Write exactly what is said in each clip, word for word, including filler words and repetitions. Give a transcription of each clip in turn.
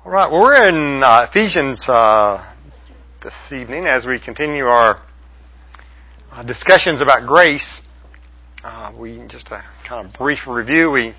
All right, well, we're in uh, Ephesians uh, this evening as we continue our uh, discussions about grace. Uh, we just a kind of brief review. We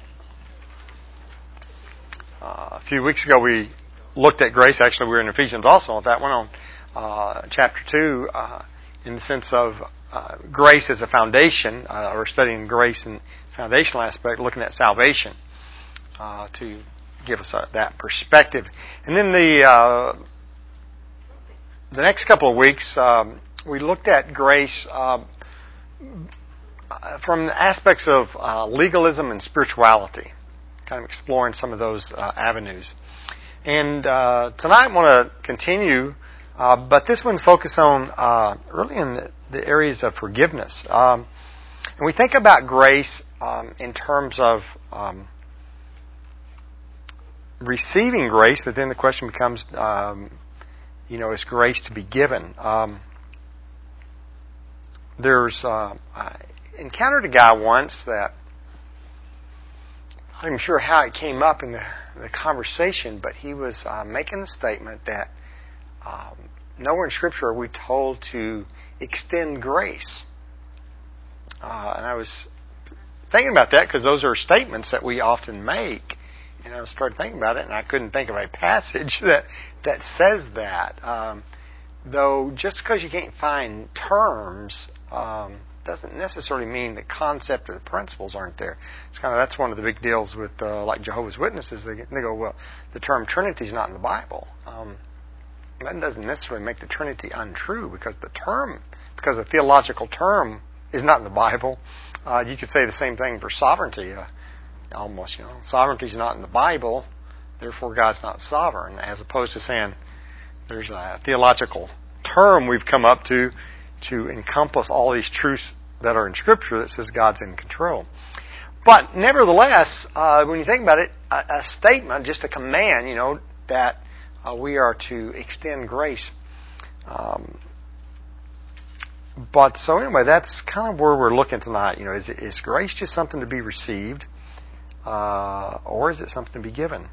uh, a few weeks ago we looked at grace. Actually, we were in Ephesians also. That went on uh, chapter two uh, in the sense of uh, grace as a foundation. Uh, we're studying grace and foundational aspect, looking at salvation uh, to give us a, that perspective. And then the uh, the next couple of weeks, um, we looked at grace uh, from the aspects of uh, legalism and spirituality, kind of exploring some of those uh, avenues. And uh, tonight I want to continue, uh, but this one's focused on uh, really in the, the areas of forgiveness. Um, and we think about grace um, in terms of um, receiving grace, but then the question becomes, um, you know, is grace to be given? Um, there's, uh, I encountered a guy once that, I'm not even sure how it came up in the, the conversation, but he was uh, making the statement that um, nowhere in Scripture are we told to extend grace. Uh, and I was thinking about that because those are statements that we often make. And I started thinking about it, and I couldn't think of a passage that that says that. Um, though, just because you can't find terms um, doesn't necessarily mean the concept or the principles aren't there. It's kind of that's one of the big deals with uh, like Jehovah's Witnesses. They, they go, well, the term Trinity is not in the Bible. Um, that doesn't necessarily make the Trinity untrue because the term, because the theological term is not in the Bible. Uh, you could say the same thing for sovereignty. Uh, Almost, you know, sovereignty is not in the Bible, therefore God's not sovereign, as opposed to saying there's a theological term we've come up to to encompass all these truths that are in Scripture that says God's in control. But nevertheless, uh, when you think about it, a, a statement, just a command, you know, that uh, we are to extend grace. Um, but so anyway, that's kind of where we're looking tonight. You know, is, is grace just something to be received? Uh, or is it something to be given?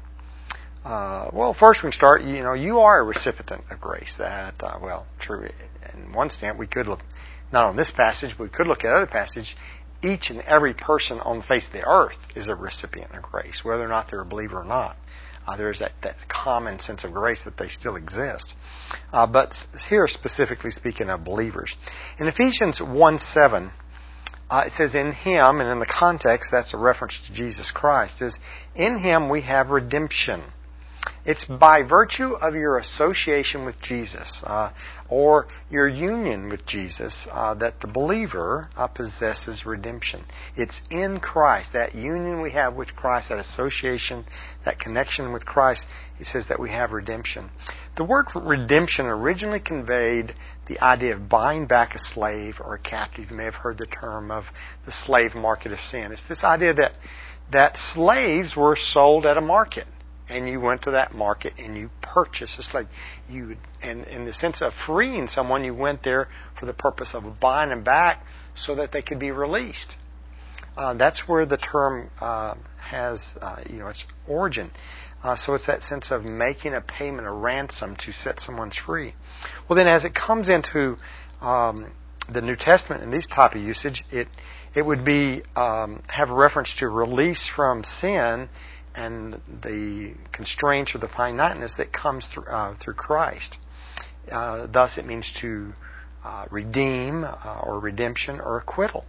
Uh, well, first we can start, you know, you are a recipient of grace. That, uh, well, true. In one stand, we could look, not on this passage, but we could look at other passage. Each and every person on the face of the earth is a recipient of grace, whether or not they're a believer or not. Uh, there's that, that common sense of grace that they still exist. Uh, but here, specifically speaking of believers. In Ephesians one seven, Uh, it says, in Him, and in the context, that's a reference to Jesus Christ, is, in Him we have redemption. It's by virtue of your association with Jesus, uh, or your union with Jesus, uh, that the believer uh, possesses redemption. It's in Christ, that union we have with Christ, that association, that connection with Christ, it says that we have redemption. The word redemption originally conveyed the idea of buying back a slave or a captive. You may have heard the term of the slave market of sin. It's this idea that that slaves were sold at a market, and you went to that market and you purchased a slave. You, and in the sense of freeing someone, you went there for the purpose of buying them back so that they could be released. Uh, that's where the term uh, has, uh, you know, its origin. Uh, so it's that sense of making a payment, a ransom to set someone free. Well, then, as it comes into um, the New Testament and these type of usage, it it would be um, have a reference to release from sin and the constraints or the finiteness that comes through uh, through Christ. Uh, thus, it means to uh, redeem uh, or redemption or acquittal.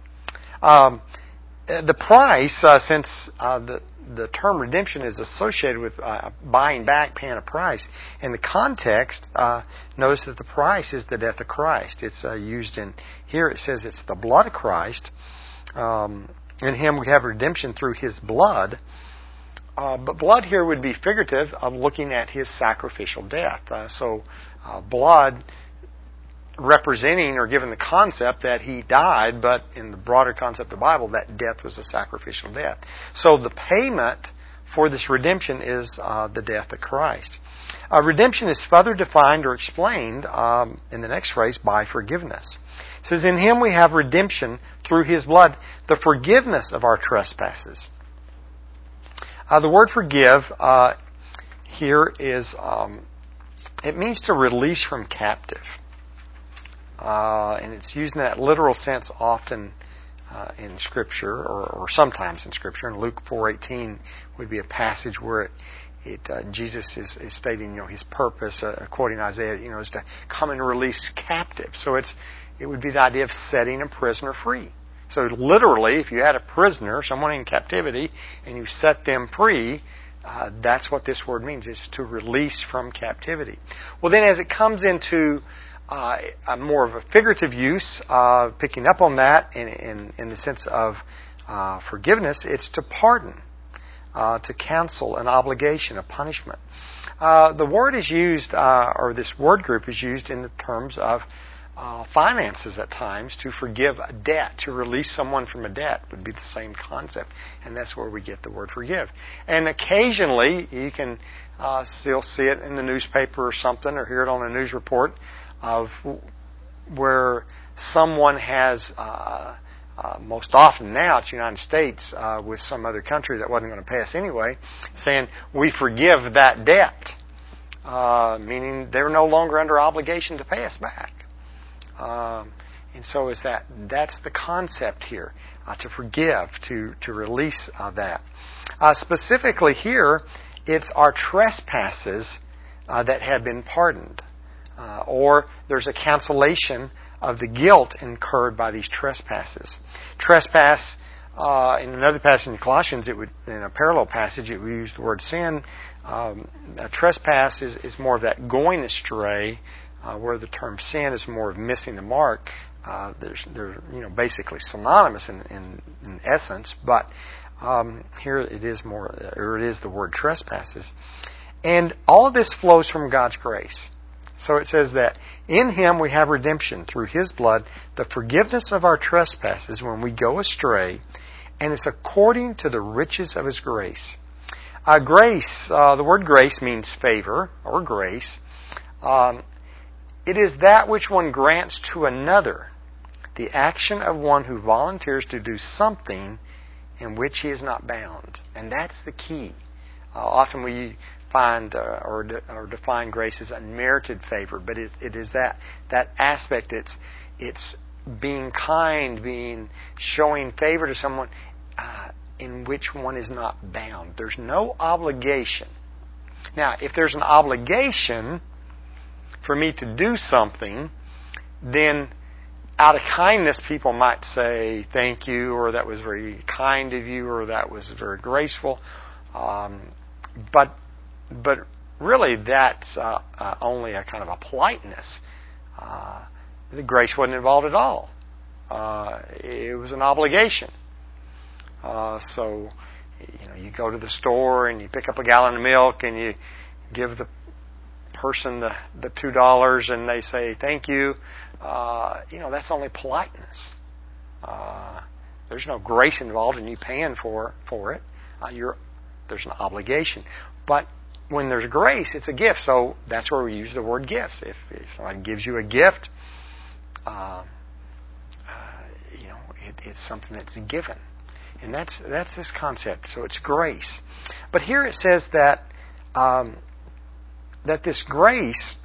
Um, the price, uh, since uh, the the term redemption is associated with uh, buying back, paying a price. In the context, uh, notice that the price is the death of Christ. It's uh, used in here. It says it's the blood of Christ. Um, in Him we have redemption through His blood. Uh, but blood here would be figurative of looking at His sacrificial death. Uh, so uh, blood representing or giving the concept that He died, but in the broader concept of the Bible, that death was a sacrificial death. So the payment for this redemption is uh, the death of Christ. Uh, redemption is further defined or explained um, in the next phrase by forgiveness. It says, in Him we have redemption through His blood, the forgiveness of our trespasses. Uh, the word forgive uh, here is, um, it means to release from captive. Uh, and it's used in that literal sense often uh, in Scripture, or, or sometimes in Scripture. And Luke four eighteen would be a passage where it, it uh, Jesus is, is stating, you know, his purpose, uh, quoting Isaiah, you know, is to come and release captives. So it's it would be the idea of setting a prisoner free. So literally, if you had a prisoner, someone in captivity, and you set them free, uh, that's what this word means, is to release from captivity. Well, then as it comes into uh, a more of a figurative use, uh, picking up on that in, in, in the sense of uh, forgiveness, it's to pardon, uh, to cancel an obligation, a punishment. Uh, the word is used, uh, or this word group is used in the terms of Uh, finances at times, to forgive a debt, to release someone from a debt would be the same concept, and that's where we get the word forgive. And occasionally you can uh, still see it in the newspaper or something, or hear it on a news report of where someone has, uh, uh, most often now it's the United States uh, with some other country that wasn't going to pay us anyway, saying we forgive that debt, uh, meaning they're no longer under obligation to pay us back. Um, and so is that that's the concept here, uh, to forgive, to, to release uh, that. Uh, specifically here, it's our trespasses uh, that have been pardoned. Uh, or there's a cancellation of the guilt incurred by these trespasses. Trespass, uh, in another passage in Colossians, it would, in a parallel passage, it would use the word sin. Um, a trespass is, is more of that going astray, Uh, where the term sin is more of missing the mark. Uh, there's, they're you know basically synonymous in, in, in essence, but um, here it is more, or it is the word trespasses, and all of this flows from God's grace. So it says that in Him we have redemption through His blood, the forgiveness of our trespasses when we go astray, and it's according to the riches of His grace. Uh, grace, uh, the word grace means favor or grace. Um, It is that which one grants to another, the action of one who volunteers to do something in which he is not bound. And that's the key. Uh, often we find uh, or, de- or define grace as unmerited favor, but it, it is that that aspect. It's it's being kind, being showing favor to someone uh, in which one is not bound. There's no obligation. Now, if there's an obligation for me to do something, then out of kindness people might say thank you, or that was very kind of you, or that was very graceful. Um, but but really that's uh, uh, only a kind of a politeness. Uh, the grace wasn't involved at all. Uh, it was an obligation. Uh, so you know, you go to the store and you pick up a gallon of milk and you give the person the, the two dollars and they say thank you. Uh, you know, that's only politeness. Uh, there's no grace involved in you paying for for it. Uh, you're there's an obligation. But when there's grace, it's a gift. So that's where we use the word gifts. If, if somebody gives you a gift, uh, uh, you know, it, it's something that's given, and that's that's this concept. So it's grace. But here it says that. Um, that this grace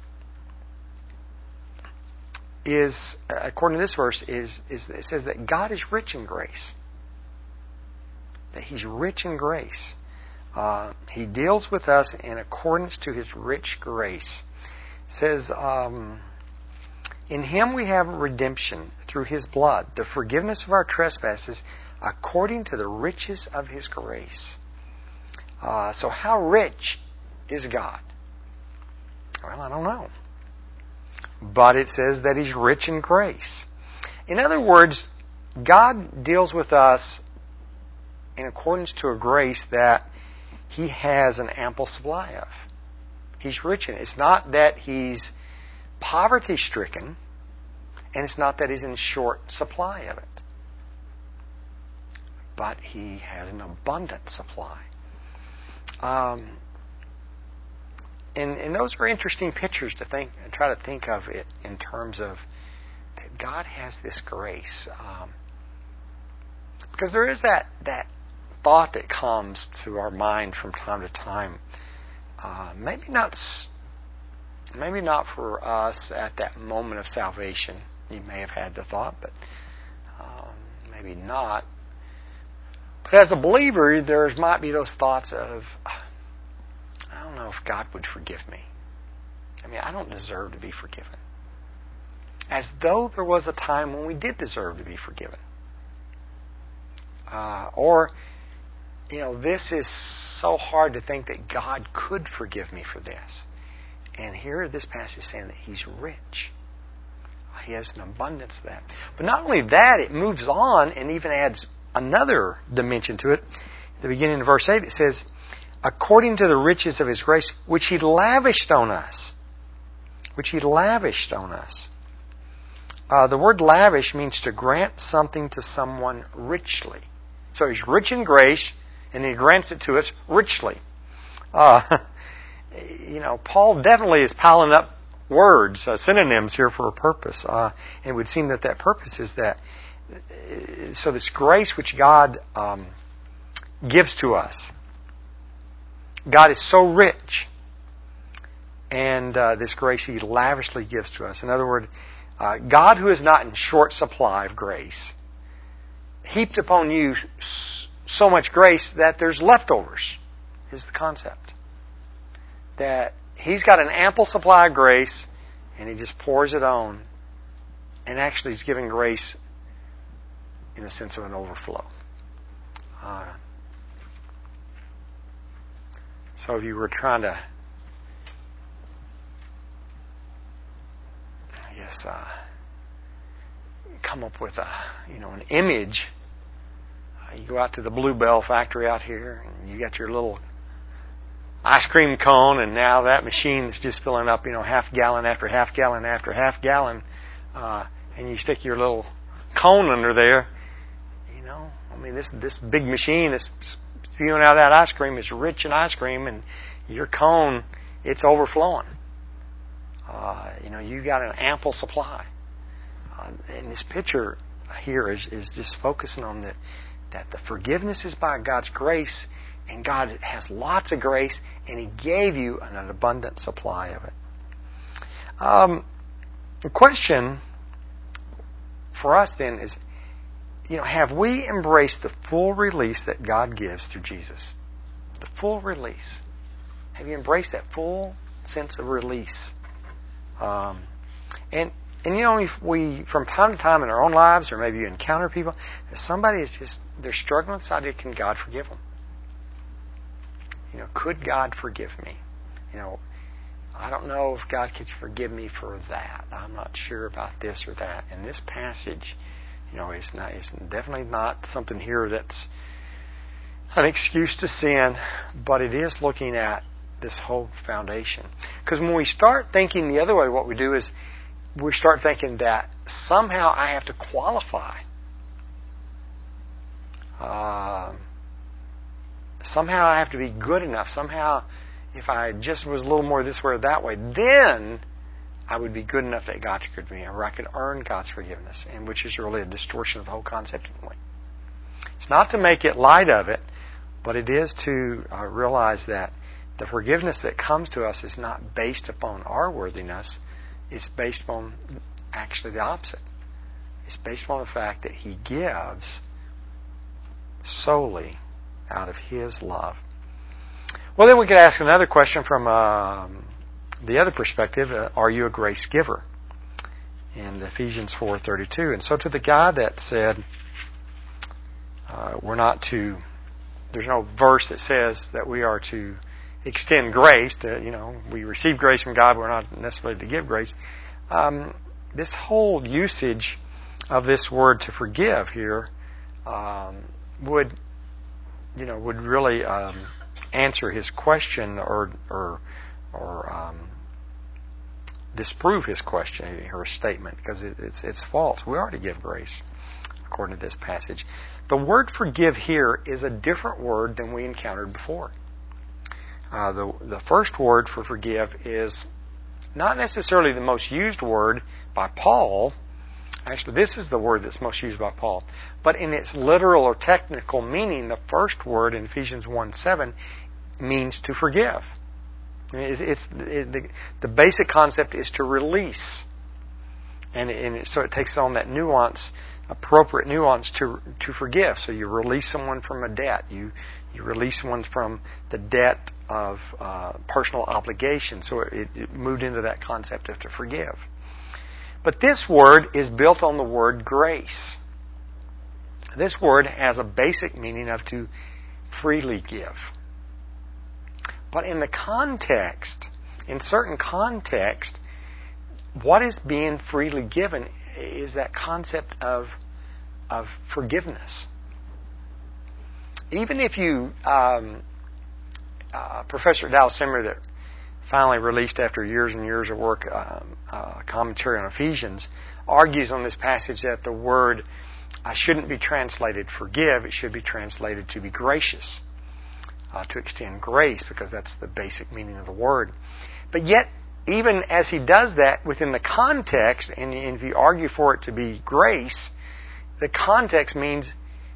is, according to this verse, is, is it says that God is rich in grace. That He's rich in grace. Uh, he deals with us in accordance to His rich grace. It says, um, in Him we have redemption through His blood, the forgiveness of our trespasses, according to the riches of His grace. Uh, so how rich is God? Well, I don't know. But it says that He's rich in grace. In other words, God deals with us in accordance to a grace that He has an ample supply of. He's rich in it. It's not that He's poverty-stricken, and it's not that He's in short supply of it. But He has an abundant supply. Um... And, and those are interesting pictures to think and try to think of it in terms of that God has this grace. Um, because there is that, that thought that comes to our mind from time to time. Uh, maybe not. Maybe not for us at that moment of salvation. You may have had the thought, but um, maybe not. But as a believer, there might be those thoughts of, I don't know if God would forgive me. I mean, I don't deserve to be forgiven. As though there was a time when we did deserve to be forgiven. Uh, or, you know, this is so hard to think that God could forgive me for this. And here this passage is saying that He's rich. He has an abundance of that. But not only that, it moves on and even adds another dimension to it. At the beginning of verse eight, it says, according to the riches of His grace, which He lavished on us. Which He lavished on us. Uh, the word lavish means to grant something to someone richly. So He's rich in grace, and He grants it to us richly. Uh, you know, Paul definitely is piling up words, uh, synonyms here for a purpose. Uh, and it would seem that that purpose is that, so this grace which God um, gives to us, God is so rich, and uh, this grace He lavishly gives to us. In other words, uh, God, who is not in short supply of grace, heaped upon you so much grace that there's leftovers, is the concept. That He's got an ample supply of grace, and He just pours it on, and actually He's giving grace in the sense of an overflow. Uh, so if you were trying to, I guess, uh, come up with a, you know, an image, uh, you go out to the Bluebell factory out here, and you got your little ice cream cone, and now that machine is just filling up, you know, half gallon after half gallon after half gallon, uh, and you stick your little cone under there. You know, I mean, this this big machine that's spewing out that ice cream is rich in ice cream, and your cone, it's overflowing. Uh, you know, you got an ample supply. Uh, and this picture here is, is just focusing on that that the forgiveness is by God's grace. And God has lots of grace, and He gave you an, an abundant supply of it. Um, the question for us then is, you know, have we embraced the full release that God gives through Jesus? The full release. Have you embraced that full sense of release? Um, and and you know, if we from time to time in our own lives, or maybe you encounter people, that somebody is just they're struggling with this idea: can God forgive them? You know, could God forgive me? You know, I don't know if God could forgive me for that. I'm not sure about this or that. And this passage, you know, is not, it's definitely not something here that's an excuse to sin, but it is looking at this whole foundation. Because when we start thinking the other way, what we do is we start thinking that somehow I have to qualify. Uh, Somehow I have to be good enough. Somehow, if I just was a little more this way or that way, then I would be good enough that God could forgive me, or I could earn God's forgiveness, and which is really a distortion of the whole concept anyway. It's not to make it light of it, but it is to uh, realize that the forgiveness that comes to us is not based upon our worthiness. It's based upon actually the opposite. It's based upon the fact that He gives solely out of His love. Well, then we could ask another question from um, the other perspective. Uh, are you a grace giver? In Ephesians four thirty-two. And so to the guy that said uh, we're not to, there's no verse that says that we are to extend grace, to, you know, we receive grace from God, but we're not necessarily to give grace. Um, this whole usage of this word to forgive here um, would you know, would really um, answer his question or or or um, disprove his question or statement, because it, it's it's false. We are to give grace according to this passage. The word forgive here is a different word than we encountered before. Uh, the the first word for forgive is not necessarily the most used word by Paul. Actually, this is the word that's most used by Paul. But in its literal or technical meaning, the first word in Ephesians one seven means to forgive. I mean, it's, it's it, the, the basic concept is to release, and, and it, so it takes on that nuance, appropriate nuance to to forgive. So you release someone from a debt. You you release someone from the debt of uh, personal obligation. So it, it moved into that concept of to forgive. But this word is built on the word grace. This word has a basic meaning of to freely give. But in the context, in certain context, what is being freely given is that concept of, of forgiveness. Even if you, um, uh, Professor Dallas Simmer, that finally released after years and years of work, um, uh, commentary on Ephesians, argues on this passage that the word uh, shouldn't be translated forgive, it should be translated to be gracious. Uh, to extend grace, because that's the basic meaning of the word. But yet, even as he does that within the context, and if you argue for it to be grace, the context means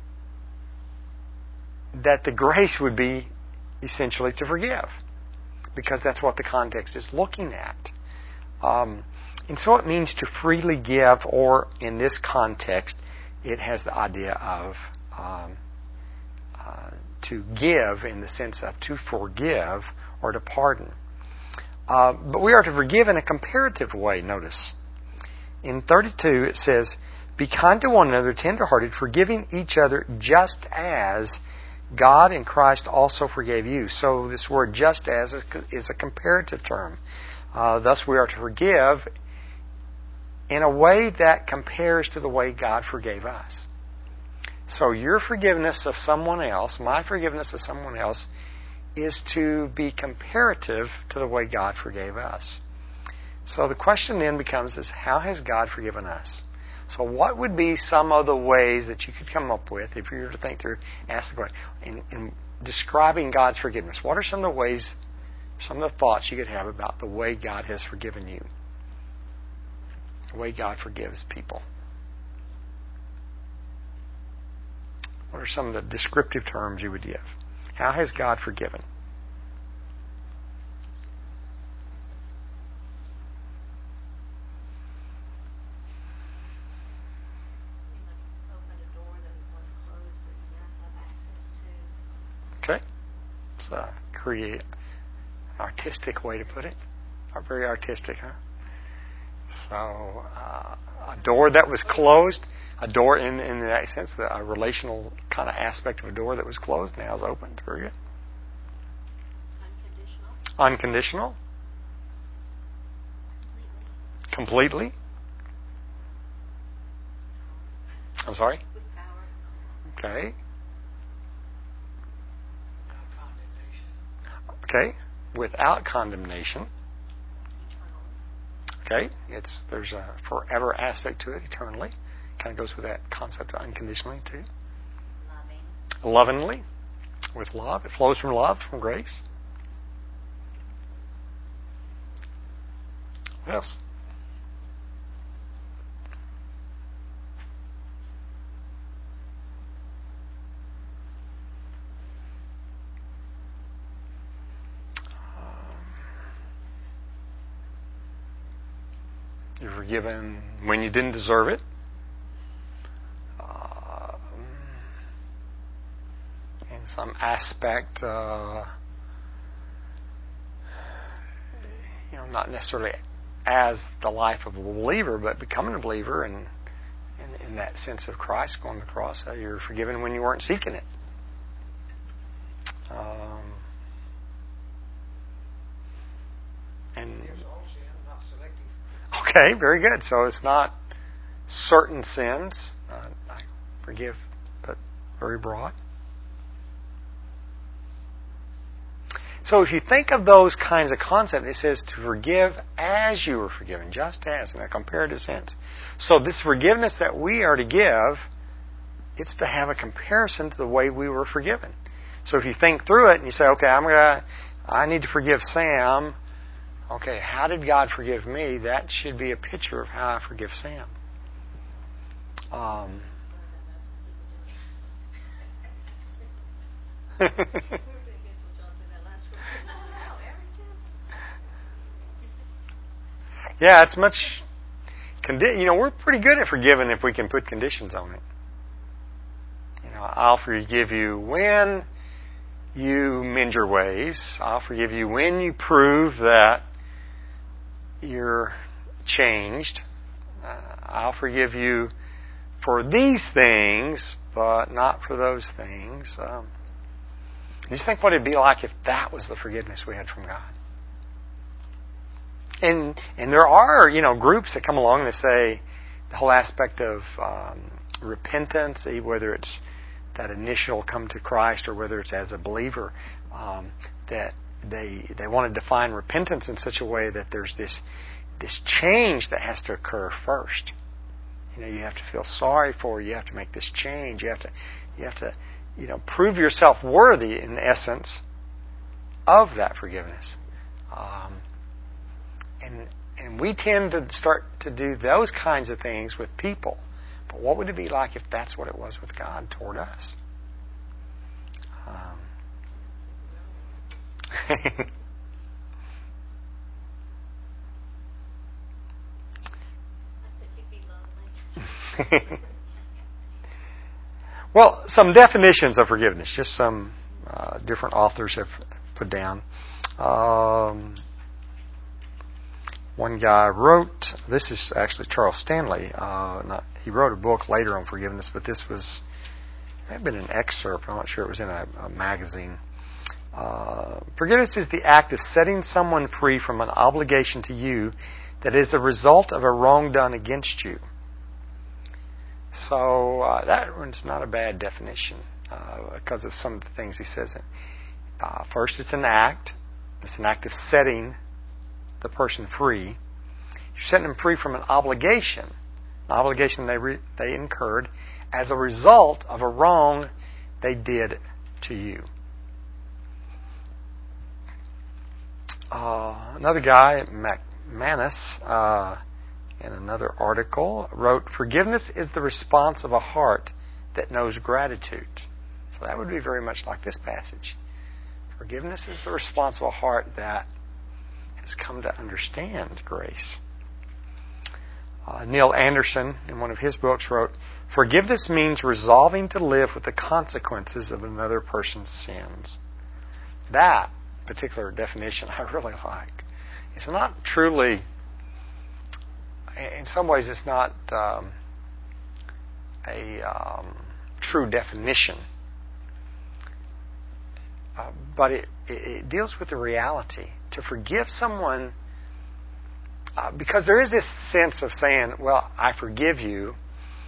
that the grace would be essentially to forgive, because that's what the context is looking at. Um, and so it means to freely give, or in this context, it has the idea of um, uh, to give in the sense of to forgive or to pardon. Uh, but we are to forgive in a comparative way, notice. In thirty-two it says, be kind to one another, tender-hearted, forgiving each other just as God in Christ also forgave you. So this word just as is a comparative term. Uh, thus we are to forgive in a way that compares to the way God forgave us. So your forgiveness of someone else, my forgiveness of someone else, is to be comparative to the way God forgave us. So the question then becomes is, how has God forgiven us? So what would be some of the ways that you could come up with, if you were to think through, ask the question, in, in describing God's forgiveness, what are some of the ways, some of the thoughts you could have about the way God has forgiven you? The way God forgives people. What are some of the descriptive terms you would give? How has God forgiven? Okay. It's a create, artistic way to put it. Very artistic, huh? So, uh, a door that was closed, a door in, in that sense, a relational kind of aspect of a door that was closed now is opened. Very good. Unconditional. Unconditional. Completely. Completely. I'm sorry? With power. Okay. Okay. Without condemnation. Okay, it's there's a forever aspect to it, eternally. Kind of goes with that concept of unconditionally too. Loving. Lovingly, with love. It flows from love, from grace. What else? You're forgiven when you didn't deserve it. Uh, in some aspect, uh, you know, not necessarily as the life of a believer, but becoming a believer, and in, in that sense of Christ going to the cross, uh, you're forgiven when you weren't seeking it. Um, and Okay, very good. So it's not certain sins. Uh, I forgive, but very broad. So if you think of those kinds of concepts, it says to forgive as you were forgiven, just as, in a comparative sense. So this forgiveness that we are to give, it's to have a comparison to the way we were forgiven. So if you think through it and you say, okay, I'm gonna, I need to forgive Sam. Okay, how did God forgive me? That should be a picture of how I forgive Sam. Um, Yeah, it's much. Condi- you know, we're pretty good at forgiving if we can put conditions on it. You know, I'll forgive you when you mend your ways. I'll forgive you when you prove that you're changed. Uh, I'll forgive you for these things, but not for those things. Um, you just think what it'd be like if that was the forgiveness we had from God. And and there are, you know, groups that come along and they say the whole aspect of um, repentance, whether it's that initial come to Christ or whether it's as a believer, um, that they they want to define repentance in such a way that there's this this change that has to occur first. You know, you have to feel sorry for, you have to make this change, you have to you have to you know prove yourself worthy in essence of that forgiveness. Um, and and we tend to start to do those kinds of things with people. But what would it be like if that's what it was with God toward us? Um, well, some definitions of forgiveness, just some uh, different authors have put down. Um, one guy wrote, this is actually Charles Stanley, uh, not, he wrote a book later on forgiveness, but this was, it may have been an excerpt, I'm not sure, it was in a, a magazine. Uh, forgiveness is the act of setting someone free from an obligation to you that is a result of a wrong done against you. So uh, that one's not a bad definition uh, because of some of the things he says. Uh, first, it's an act. It's an act of setting the person free. You're setting them free from an obligation, an obligation they re- they incurred as a result of a wrong they did to you. Uh, another guy, McManus, uh, in another article, wrote, "Forgiveness is the response of a heart that knows gratitude." So that would be very much like this passage. Forgiveness is the response of a heart that has come to understand grace. Uh, Neil Anderson, in one of his books, wrote, "Forgiveness means resolving to live with the consequences of another person's sins." That particular definition I really like. It's not truly, in some ways, it's not um, a um, true definition, uh, but it, it, it deals with the reality. To forgive someone, uh, because there is this sense of saying, well, I forgive you,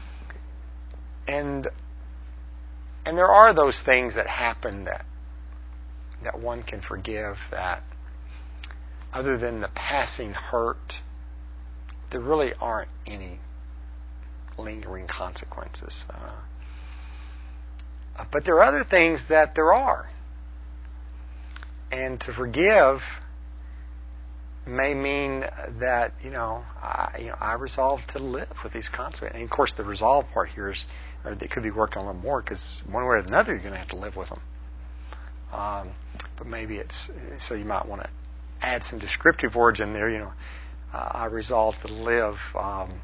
and and there are those things that happen that that one can forgive that, other than the passing hurt, there really aren't any lingering consequences. Uh, but there are other things that there are. And to forgive may mean that, you know, I, you know, I resolve to live with these consequences. And of course, the resolve part here is, or they could be worked on a little more, because one way or another, you're going to have to live with them. Um, but maybe it's, so you might want to add some descriptive words in there, you know, uh, I resolve to live, um,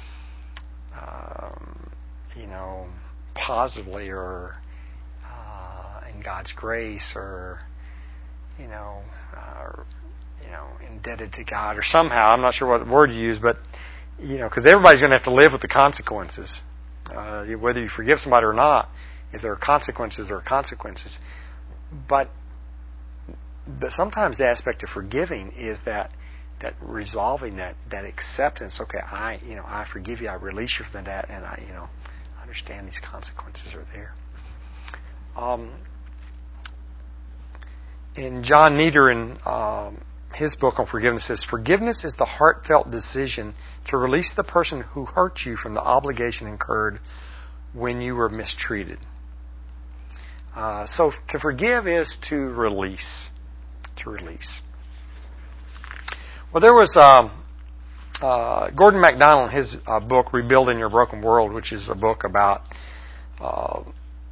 um, you know, positively, or uh, in God's grace, or, you know, uh, you know, indebted to God, or somehow, I'm not sure what word you use, but, you know, because everybody's going to have to live with the consequences. Uh, whether you forgive somebody or not, if there are consequences, there are consequences. But, but sometimes the aspect of forgiving is that that resolving, that, that acceptance. Okay, I you know I forgive you, I release you from that, and I you know understand these consequences are there. Um, in John Nieder, in um, his book on forgiveness, says, "Forgiveness is the heartfelt decision to release the person who hurt you from the obligation incurred when you were mistreated." Uh, so to forgive is to release. To release. Well, there was um, uh, Gordon MacDonald in his uh, book, Rebuilding Your Broken World, which is a book about uh,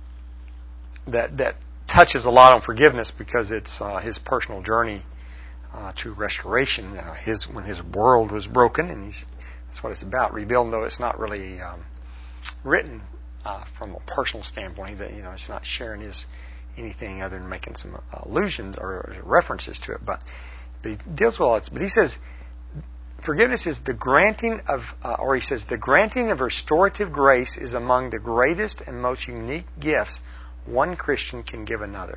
that that touches a lot on forgiveness, because it's uh, his personal journey uh, to restoration. Uh, his when his world was broken, and he's that's what it's about, rebuilding. Though it's not really um, written uh, from a personal standpoint. That you know, it's not sharing his anything other than making some allusions or references to it. But, but he deals with all it. But he says forgiveness is the granting of, uh, or he says the granting of restorative grace is among the greatest and most unique gifts one Christian can give another.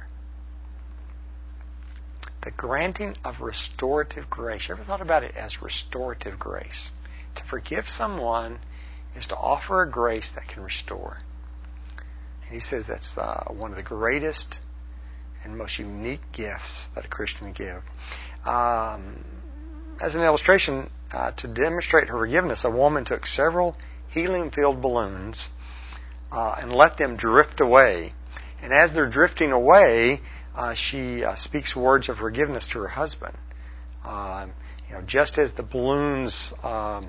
The granting of restorative grace. You ever thought about it as restorative grace? To forgive someone is to offer a grace that can restore. And he says that's uh, one of the greatest and most unique gifts that a Christian can give. Um, as an illustration, uh, to demonstrate her forgiveness, a woman took several helium-filled balloons uh, and let them drift away. And as they're drifting away, uh, she uh, speaks words of forgiveness to her husband. Uh, you know, just as the balloons um,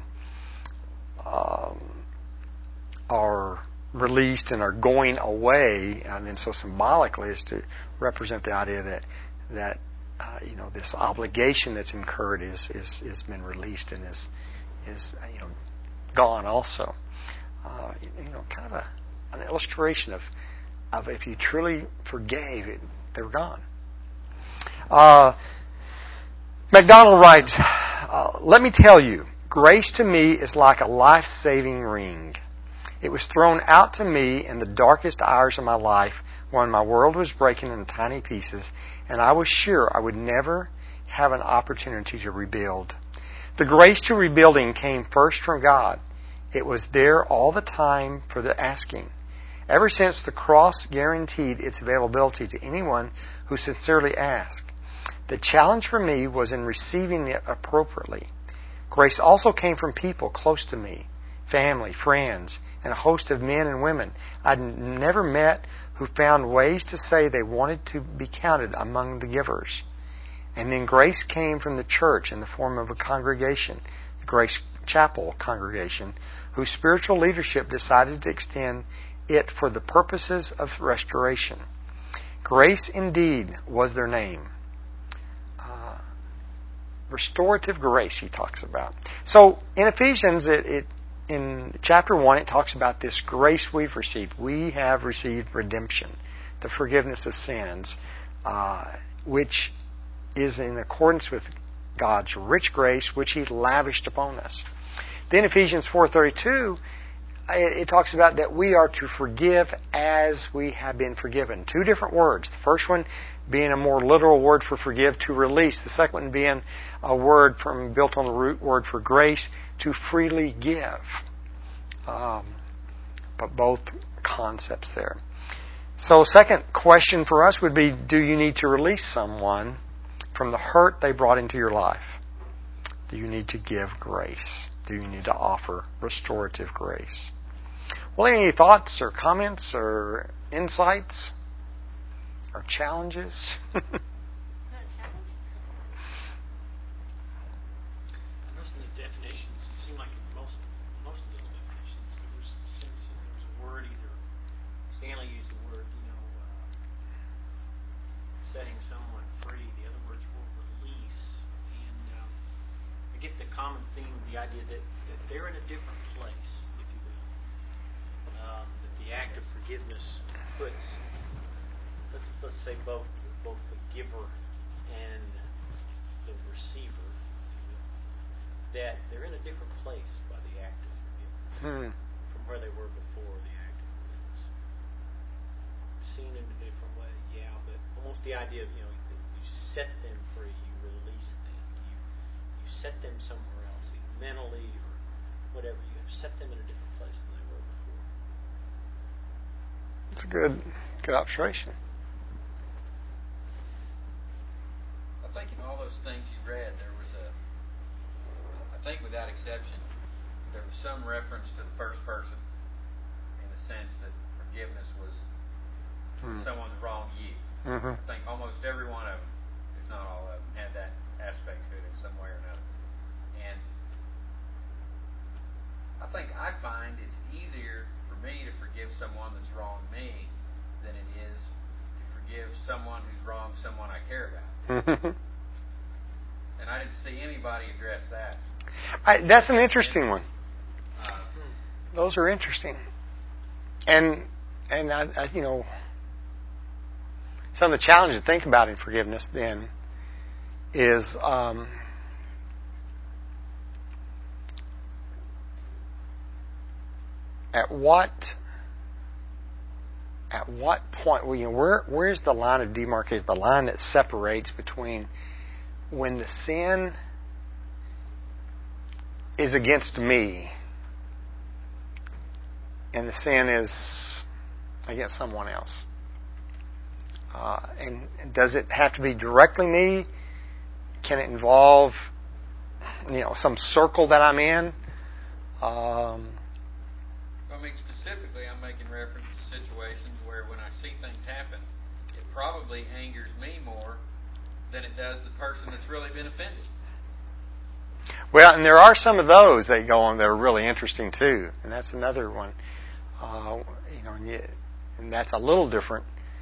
um, are released and are going away, and then so symbolically is to represent the idea that that uh, you know this obligation that's incurred is is is been released and is is you know gone also. Uh, you know, kind of a an illustration of of if you truly forgave it, they were gone. Uh, MacDonald writes, uh, "Let me tell you, grace to me is like a life-saving ring. It was thrown out to me in the darkest hours of my life when my world was breaking into tiny pieces, and I was sure I would never have an opportunity to rebuild. The grace to rebuilding came first from God. It was there all the time for the asking. Ever since the cross guaranteed its availability to anyone who sincerely asked. The challenge for me was in receiving it appropriately. Grace also came from people close to me, family, friends, and a host of men and women I'd never met who found ways to say they wanted to be counted among the givers. And then grace came from the church in the form of a congregation, the Grace Chapel congregation, whose spiritual leadership decided to extend it for the purposes of restoration. Grace indeed was their name." Uh, restorative grace, he talks about. So in Ephesians, it, it in chapter one, it talks about this grace we've received. We have received redemption, the forgiveness of sins, uh, which is in accordance with God's rich grace, which He lavished upon us. Then Ephesians four thirty-two, it, it talks about that we are to forgive as we have been forgiven. Two different words. The first one being a more literal word for forgive, to release. The second one being a word from built on the root word for grace, to freely give. Um, but both concepts there. So second question for us would be, do you need to release someone from the hurt they brought into your life? Do you need to give grace? Do you need to offer restorative grace? Well, any thoughts or comments or insights or challenges? Most of the definitions, it seemed like in most most of the definitions, there was the sense that there was a word, either Stanley used the word, you know, uh, setting someone free. The other words were release, and um, I get the common theme of the idea that, that they're in a different place, if you will. Um, that the act of forgiveness puts, let's let's say both both the giver and the receiver, that they're in a different place by the act of forgiveness Hmm. from where they were before the act of forgiveness. Seen in a different way, yeah, but almost the idea of, you know, you set them free, you release them, you you set them somewhere else, either mentally or whatever. You have set them in a different place than they were before. It's a good, good observation. I think in all those things you read, there was a, I think without exception, there was some reference to the first person in the sense that forgiveness was Hmm. someone's wronged you. Mm-hmm. I think almost every one of them, if not all of them, had that aspect to it in some way or another. And I think I find it's easier for me to forgive someone that's wronged me than it is to forgive someone who's wronged someone I care about. I didn't see anybody address that. I, that's an interesting one. Uh, Those are interesting. And and I, I, you know, some of the challenges to think about in forgiveness then is um, at what at what point, well, you know, where where's the line of demarcation, the line that separates between when the sin is against me and the sin is against someone else? Uh, and, and does it have to be directly me? Can it involve, you know, some circle that I'm in? Um, I mean, specifically, I'm making reference to situations where when I see things happen, it probably angers me more than it does the person that's really been offended. Well, and there are some of those that go on that are really interesting too, and that's another one. Uh, you know, and, you, and that's a little different.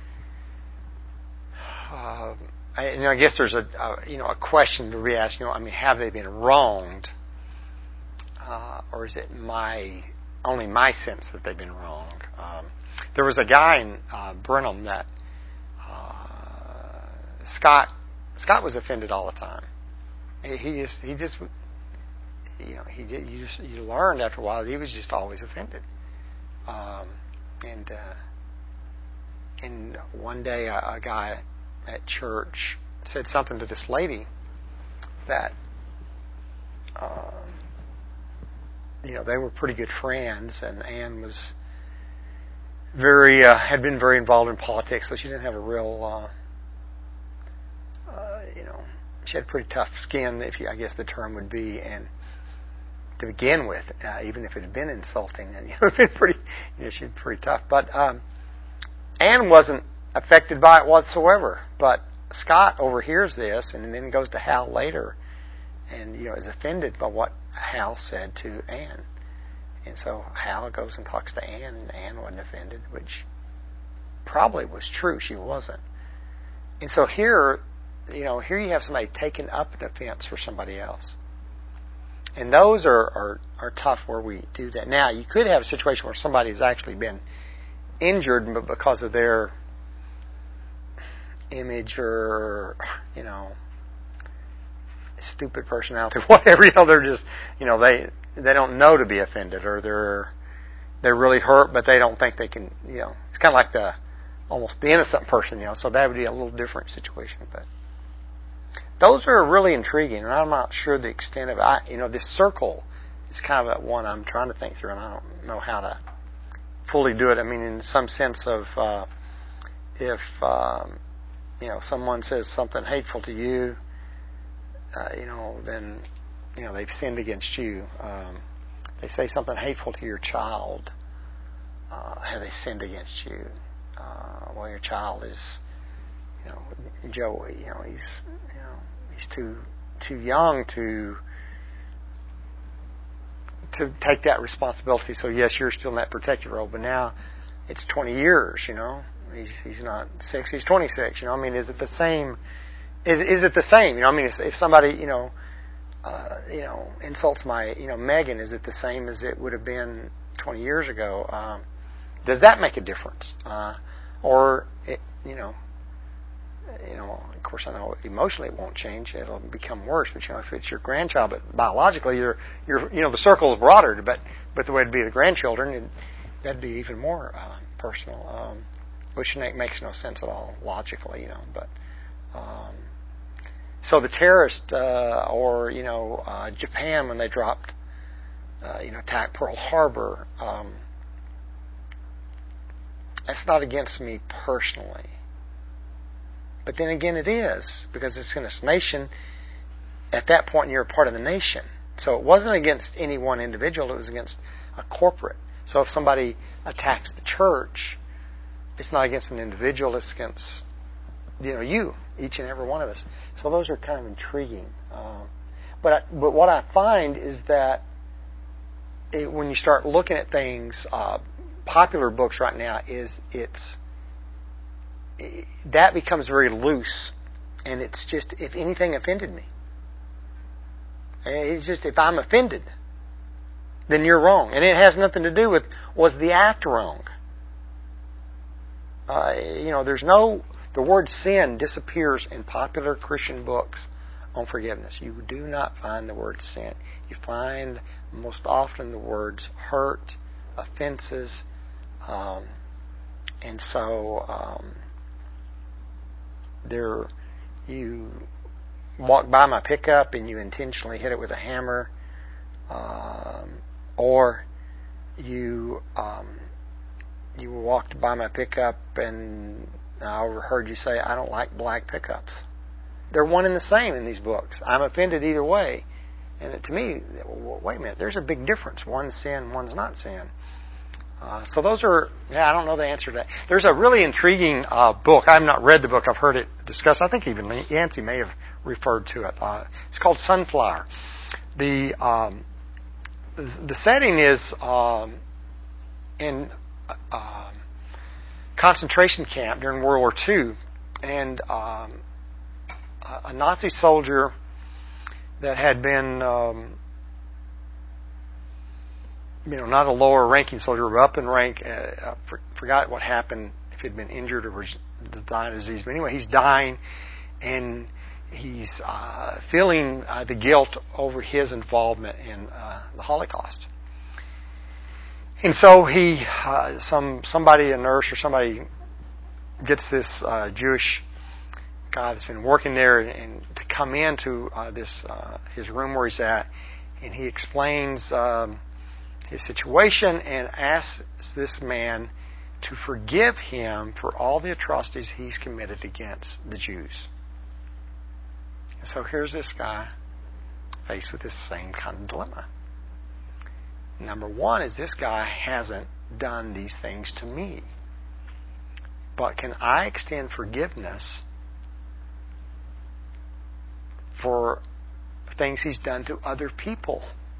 Uh, I, you know, I guess there's a, a you know a question to be asked. You know, I mean, have they been wronged, uh, or is it my only my sense that they've been wrong? Um, there was a guy in uh, Brenham that uh, Scott Scott was offended all the time. He just he just you know he did, you just, you learned after a while that he was just always offended. Um, and uh, and one day a, a guy at church said something to this lady that um, you know they were pretty good friends, and Anne was very uh, had been very involved in politics, so she didn't have a real uh, uh, you know she had pretty tough skin, if you, I guess the term would be, and to begin with, uh, even if it had been insulting, and you know, it'd been pretty, you know, she'd been pretty tough. But um, Anne wasn't affected by it whatsoever. But Scott overhears this, and then goes to Hal later, and you know, is offended by what Hal said to Anne. And so Hal goes and talks to Anne, and Anne wasn't offended, which probably was true. She wasn't. And so here, you know, here you have somebody taking up an offense for somebody else. And those are, are, are tough where we do that. Now, you could have a situation where somebody's actually been injured, but because of their image or, you know, stupid personality, whatever, you know, they're just, you know, they they don't know to be offended, or they're they're really hurt, but they don't think they can, you know, it's kind of like the almost the innocent person, you know, so that would be a little different situation, but those are really intriguing, and I'm not sure the extent of it. I, you know, this circle is kind of one I'm trying to think through, and I don't know how to fully do it. I mean, in some sense of uh, if um, you know someone says something hateful to you, uh, you know, then you know they've sinned against you. Um, they say something hateful to your child, uh, have they sinned against you? Uh, well, your child is, you know, Joey. You know, he's, you know, he's too too young to to take that responsibility. So yes, you're still in that protective role, but now it's twenty years. You know, he's he's not six, he's twenty-six. You know, I mean, is it the same? Is is it the same? You know, I mean, if, if somebody, you know, uh, you know, insults my, you know, Megan, is it the same as it would have been twenty years ago? Um, does that make a difference? Uh, or it, you know. You know, of course, I know emotionally it won't change; it'll become worse. But you know, if it's your grandchild, but biologically, you're, you're, you know, the circle is broader. But, but the way it'd be the grandchildren, it, that'd be even more uh, personal, um, which makes no sense at all logically. You know, but um, so the terrorist, uh, or you know, uh, Japan when they dropped, uh, you know, attacked Pearl Harbor. Um, that's not against me personally. But then again, it is, because it's in a nation. At that point, you're a part of the nation. So it wasn't against any one individual, it was against a corporate. So if somebody attacks the church, it's not against an individual, it's against, you know, you, each and every one of us. So those are kind of intriguing. Um, but I, but what I find is that it, when you start looking at things, uh, popular books right now, is it's that becomes very loose, and it's just, if anything offended me, It's just if I'm offended, then you're wrong. And it has nothing to do with, was the act wrong? Uh, you know, there's no, the word sin disappears in popular Christian books on forgiveness. You do not find the word sin. You find most often the words hurt, offenses, um, and so um, there, you walk by my pickup and you intentionally hit it with a hammer, um, or you um, you walked by my pickup and I overheard you say, "I don't like black pickups." They're one and the same in these books. I'm offended either way. And to me, wait a minute, there's a big difference. One's sin, one's not sin. Uh, so those are, yeah, I don't know the answer to that. There's a really intriguing uh, book. I've not read the book. I've heard it discussed. I think even Yancey may have referred to it. Uh, it's called Sunflower. The um, the setting is um, in uh, concentration camp during World War Two, and um, a Nazi soldier that had been, um, you know, not a lower ranking soldier, but up in rank, uh, for, forgot what happened, if he'd been injured or was dying of disease. But anyway, he's dying, and he's uh, feeling uh, the guilt over his involvement in uh, the Holocaust. And so he, uh, some somebody, a nurse or somebody, gets this uh, Jewish guy that's been working there and, and to come into uh, this uh, his room where he's at, and he explains um, his situation and asks this man to forgive him for all the atrocities he's committed against the Jews. And so here's this guy faced with this same kind of dilemma. Number one is, this guy hasn't done these things to me, but can I extend forgiveness for things he's done to other people?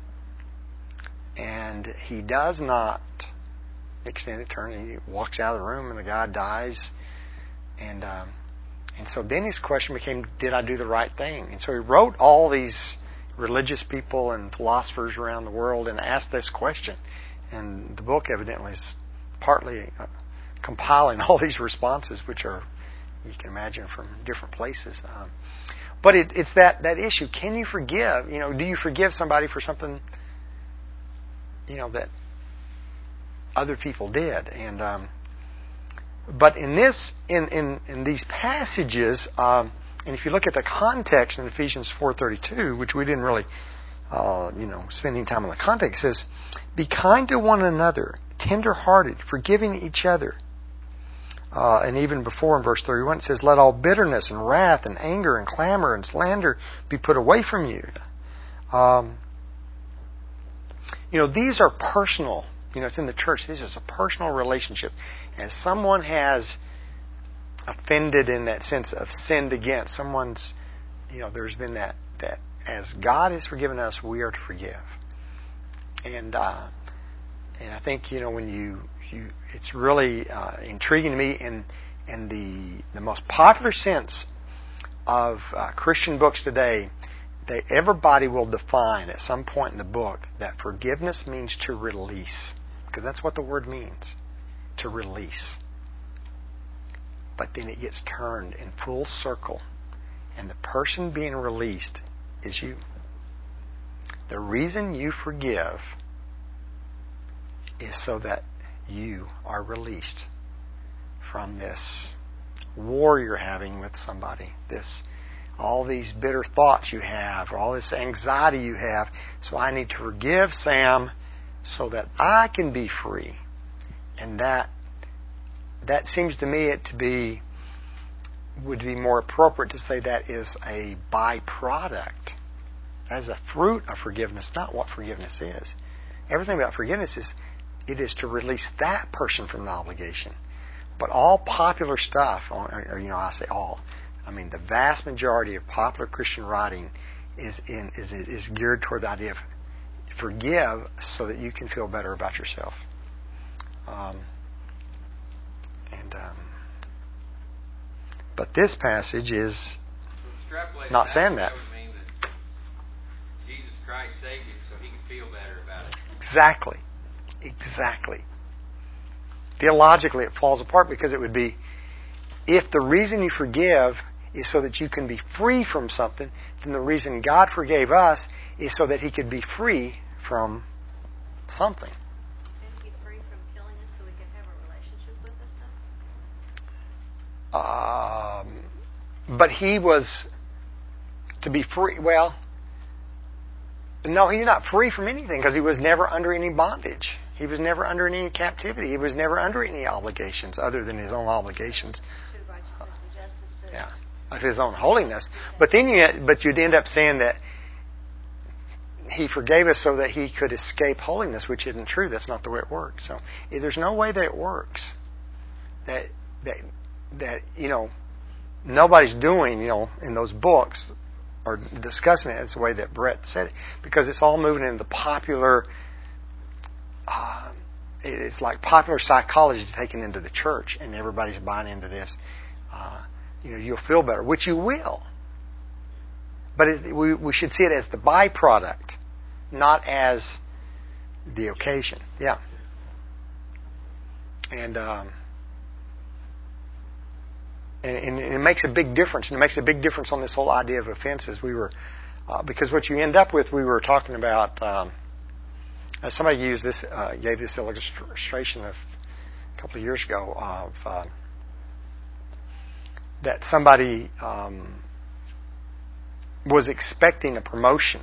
And he does not extend it. Turn, he walks out of the room, and the guy dies. And um, and so then his question became, did I do the right thing? And so he wrote all these religious people and philosophers around the world and asked this question. And the book evidently is partly uh, compiling all these responses, which are, you can imagine, from different places. Um, But it, it's that, that issue. Can you forgive? You know, do you forgive somebody for something, you know, that other people did? And um, but in this, in in, in these passages, um, and if you look at the context in Ephesians four thirty-two, which we didn't really, uh, you know, spend any time on the context, it says, "Be kind to one another, tender-hearted, forgiving each other." Uh, and even before in verse thirty-one, it says, "Let all bitterness and wrath and anger and clamor and slander be put away from you." Um, you know, these are personal. You know, it's in the church. This is a personal relationship. And someone has offended in that sense of sinned against. Someone's, you know, there's been that, that as God has forgiven us, we are to forgive. And, uh, and I think, you know, when you, You, it's really uh, intriguing to me in in the the most popular sense of uh, Christian books today. They, everybody will define at some point in the book that forgiveness means to release, because that's what the word means, to release. But then it gets turned in full circle, and the person being released is you. The reason you forgive is so that you are released from this war you're having with somebody, this all these bitter thoughts you have, or all this anxiety you have. So I need to forgive Sam so that I can be free. And that that seems to me it to be would be more appropriate to say that is a byproduct, as a fruit of forgiveness, not what forgiveness is. Everything about forgiveness is it is to release that person from the obligation. But all popular stuff, or, you know, I say all, I mean the vast majority of popular Christian writing is in is is geared toward the idea of forgive so that you can feel better about yourself. Um, and um, but this passage is so not saying that. That would mean that Jesus Christ saved him so he could feel better about it. Exactly. Exactly. Theologically, it falls apart because it would be, if the reason you forgive is so that you can be free from something, then the reason God forgave us is so that He could be free from something. Couldn't He be free from killing us so we could have a relationship with us now? Um, but He was to be free. Well, no, He's not free from anything because He was never under any bondage. He was never under any captivity. He was never under any obligations other than His own obligations. To righteousness and justice. To Yeah, of His own holiness. But then you, but you'd end up saying that He forgave us so that He could escape holiness, which isn't true. That's not the way it works. So there's no way that it works. That that that you know nobody's doing you know in those books or discussing it. It's the way that Brett said it, because it's all moving into the popular. Uh, it's like popular psychology is taken into the church, and everybody's buying into this. Uh, you know, you'll feel better, which you will. But it, we we should see it as the byproduct, not as the occasion. Yeah. And um, and, and it makes a big difference. And it makes a big difference on this whole idea of offenses. We were uh, because what you end up with, we were talking about. Um, Uh, somebody used this, uh, gave this illustration of a couple of years ago of uh, that somebody um, was expecting a promotion,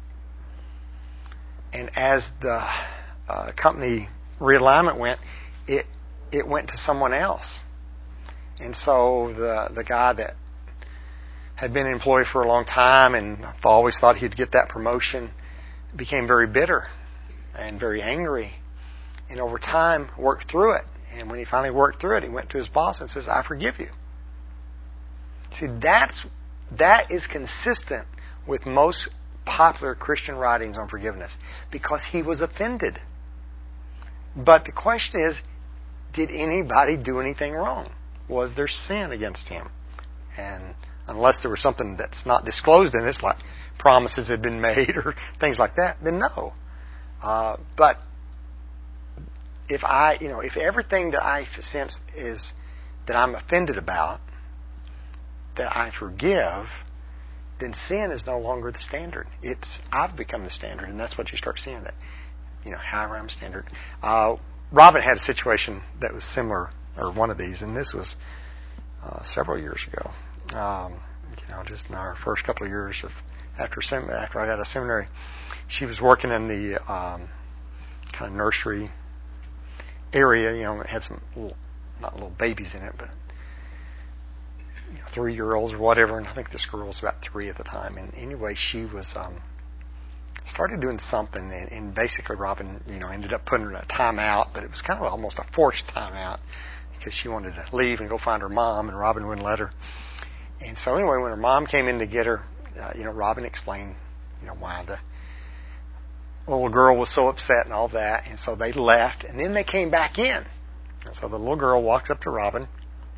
and as the uh, company realignment went, it it went to someone else, and so the the guy that had been an employee for a long time and always thought he'd get that promotion became very bitter and very angry, and over time worked through it. And when he finally worked through it, he went to his boss and says, "I forgive you." See, that's that is consistent with most popular Christian writings on forgiveness, because he was offended. But the question is, did anybody do anything wrong? Was there sin against him? And unless there was something that's not disclosed in this, like promises had been made or things like that, then no. Uh, but if I, you know, if everything that I sense is that I'm offended about, that I forgive, then sin is no longer the standard. It's I've become the standard, and that's what you start seeing. That, you know, however I'm standard. Uh, Robin had a situation that was similar, or one of these, and this was uh, several years ago. Um, you know, just in our first couple of years of after sem- after I got out of seminary. She was working in the um, kind of nursery area. You know, it had some little, not little babies in it, but you know, three-year-olds or whatever. And I think this girl was about three at the time. And anyway, she was um, started doing something, and, and basically Robin, you know, ended up putting her in a timeout. But it was kind of almost a forced timeout because she wanted to leave and go find her mom, and Robin wouldn't let her. And so anyway, when her mom came in to get her, uh, you know, Robin explained, you know, why the little girl was so upset and all that, and so they left, and then they came back in. And so the little girl walks up to Robin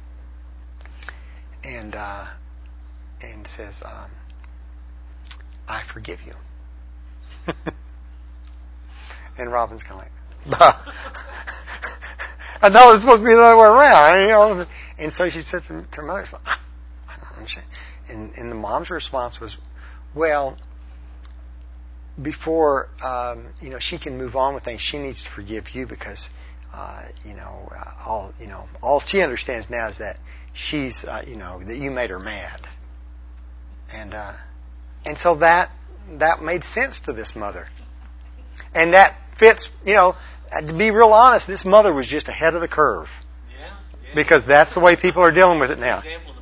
and uh, and says, um, "I forgive you." And Robin's kind of like, bah. I know it's supposed to be the other way around, you know. And so she said to, to her mother, I don't understand. And, and the mom's response was, "Well, before um, you know she can move on with things, she needs to forgive you because uh, you know uh, all you know all she understands now is that she's uh, you know that you made her mad." And uh, and so that that made sense to this mother, and that fits. You know, to be real honest, this mother was just ahead of the curve. Yeah, yeah. Because that's the way people are dealing with it now. Example